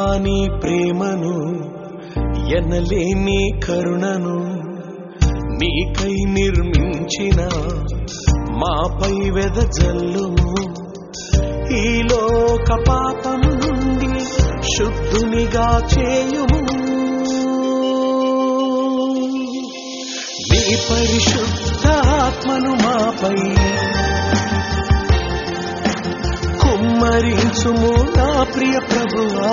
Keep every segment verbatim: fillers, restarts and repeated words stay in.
నీ ప్రేమను ఎనలేని కరుణను నీకై నిర్మించిన మాపై వెదజల్లుము. ఈ లోక పాపము నుండి శుద్ధునిగా చేయుము. నీ పరిశుద్ధ ఆత్మను మాపై కుమ్మరించుము నా ప్రియ ప్రభువా.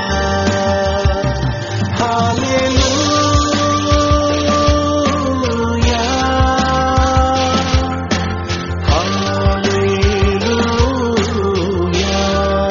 హల్లెలూయా హల్లెలూయా.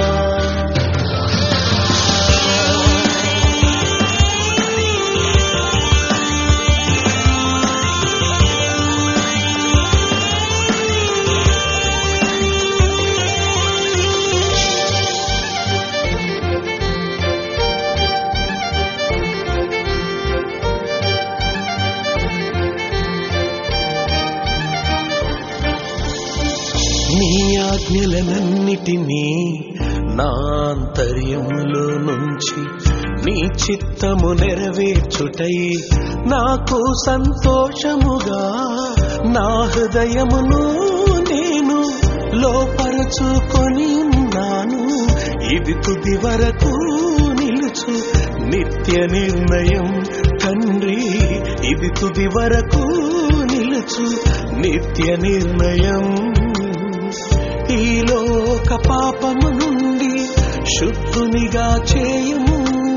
నీ ఆజ్ఞలనన్నిటినీ నా ఆంతర్యములో నుంచి నీ చిత్తము నెరవేర్చుటై నాకు సంతోషముగా నా హృదయమును నేను లోపరచుకొని ఉన్నాను. ఇది తుది వరకు నిలుచు నిత్య నిర్ణయం తండ్రి, ఇది తుది వరకు నిలుచు నిత్య నిర్ణయం. ఈ లోక పాపము నుండి శుద్ధునిగా చేయుము.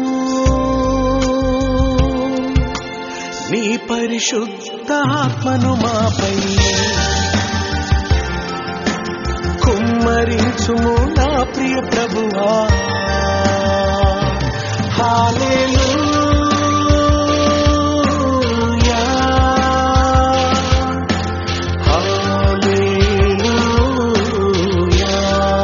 నీ పరిశుద్ధ ఆత్మను మాపై కుమ్మరించుము నా ప్రియ ప్రభువా. హల్లెలూయా హల్లెలూయా.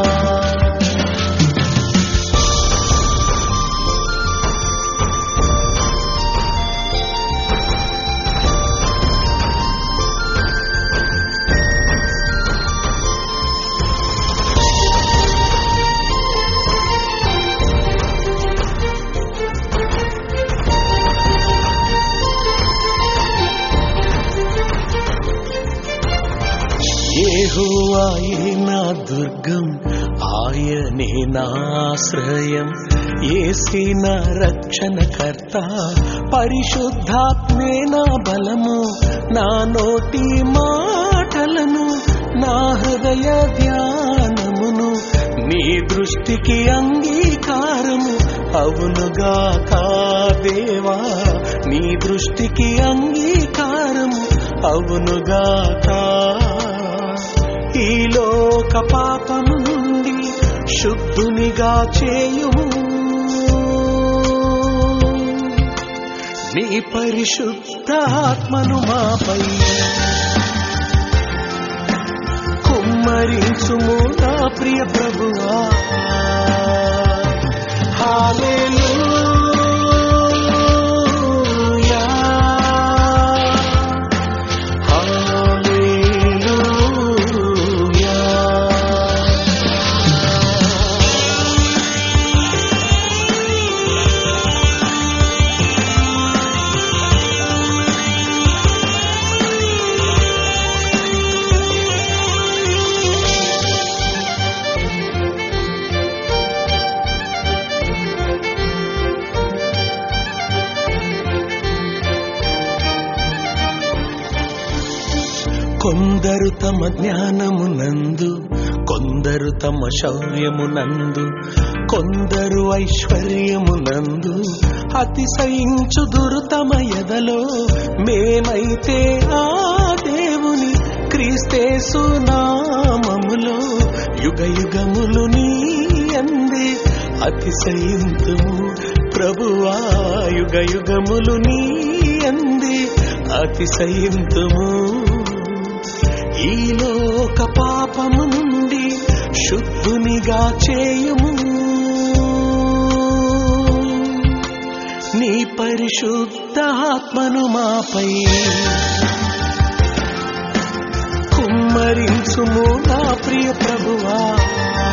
యెహోవాయే నా దుర్గం, ఆయనే నా ఆశ్రయం. యేసే నా రక్షణకర్త, పరిశుద్ధాత్మే నా బలము. నా నోటి మాటలను నా హృదయ ధ్యానమును నీ దృష్టికి అంగీకారము అవునుగాక దేవా. నీ దృష్టికి అంగీకారము అవునుగాక. ఈ లోక పాపము నుండి శుద్ధునిగా చేయుము. నీ పరిశుద్ధ ఆత్మను మాపై కుమ్మరించుము నా ప్రియ ప్రభువా. హల్లెలూయా హల్లెలూయా. కొందరు తమ జ్ఞానమునందు, కొందరు తమ శౌర్యమునందు, కొందరు ఐశ్వర్యమునందు అతిశయించుదురు తమ ఎదలో. మేమైతే ఆ దేవుని క్రీస్తేసు నామములో యుగ యుగములు నీ యందే అతిశయింతుము ప్రభువా. యుగ యుగములు నీ యందే అతిశయింతుము. ఈ లోక పాపము నుండి శుద్ధునిగా చేయుము. నీ పరిశుద్ధ ఆత్మను మాపై కుమ్మరించుము నా ప్రియ ప్రభువా.